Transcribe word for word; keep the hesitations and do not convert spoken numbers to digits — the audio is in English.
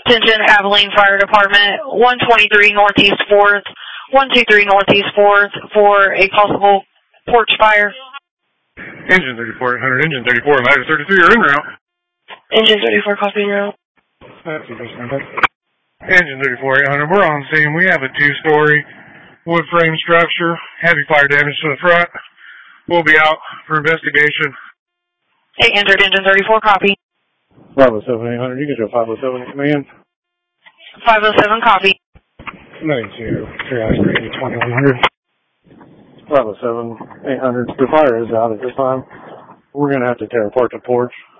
Attention Abilene Fire Department, one twenty-three Northeast fourth, one two three Northeast fourth for a possible porch fire. Engine thirty-four eight hundred, engine thirty-four, ladder thirty-three, you're en route. Engine thirty-four, copy en route. That's a good one. Engine thirty-four eight hundred, we're on scene. We have a two-story wood frame structure, heavy fire damage to the front. We'll be out for investigation. eight hundred, engine thirty-four, copy. five oh seven eight hundred, you can show five oh seven in command. five oh seven, copy. ninety-two, triage grade twenty-one hundred. five oh seven eight hundred, the fire is out at this time. We're going to have to tear apart the porch.